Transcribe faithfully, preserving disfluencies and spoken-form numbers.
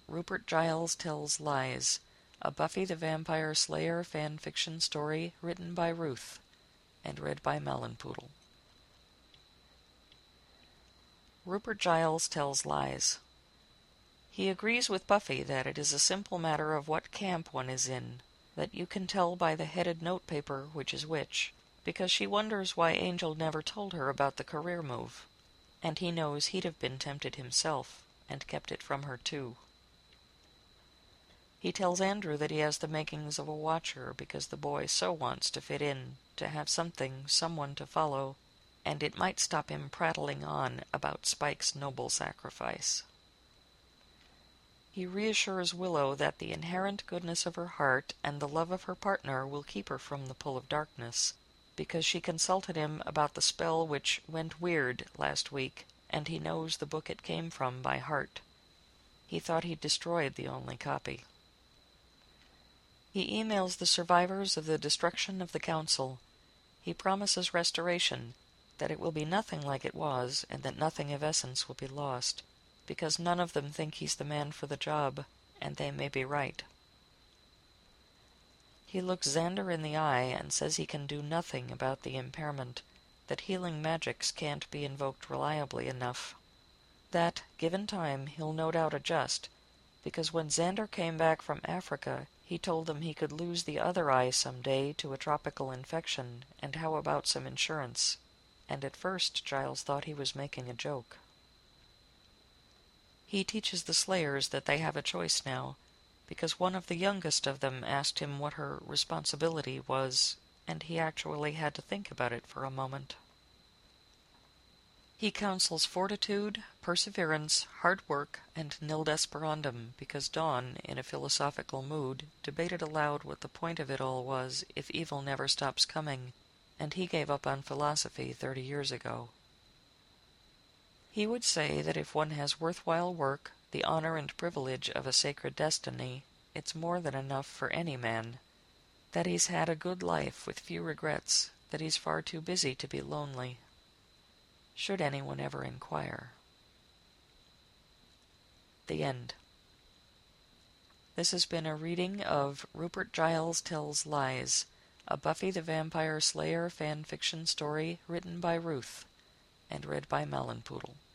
Rupert Giles Tells Lies, a Buffy the Vampire Slayer fan fiction story written by Ruth and read by Melonpoodle. Rupert Giles Tells Lies. He agrees with Buffy that it is a simple matter of what camp one is in, that you can tell by the headed notepaper which is which, because she wonders why Angel never told her about the career move, and he knows he'd have been tempted himself, and kept it from her too. He tells Andrew that he has the makings of a watcher because the boy so wants to fit in, to have something, someone to follow, and it might stop him prattling on about Spike's noble sacrifice. He reassures Willow that the inherent goodness of her heart and the love of her partner will keep her from the pull of darkness, because she consulted him about the spell which went weird last week, and he knows the book it came from by heart. He thought he'd destroyed the only copy. He emails the survivors of the destruction of the Council. He promises restoration, that it will be nothing like it was, and that nothing of essence will be lost, because none of them think he's the man for the job, and they may be right. He looks Xander in the eye and says he can do nothing about the impairment, that healing magics can't be invoked reliably enough. That, given time, he'll no doubt adjust, because when Xander came back from Africa, he told them he could lose the other eye some day to a tropical infection, and how about some insurance? And at first Giles thought he was making a joke. He teaches the Slayers that they have a choice now, because one of the youngest of them asked him what her responsibility was, and he actually had to think about it for a moment. He counsels fortitude, perseverance, hard work, and nil desperandum, because Dawn, in a philosophical mood, debated aloud what the point of it all was if evil never stops coming, and he gave up on philosophy thirty years ago. He would say that if one has worthwhile work, the honor and privilege of a sacred destiny, it's more than enough for any man, that he's had a good life with few regrets, that he's far too busy to be lonely. Should anyone ever inquire. The end. This has been a reading of Rupert Giles Tells Lies, a Buffy the Vampire Slayer fan fiction story written by Ruth and read by Melonpoodle.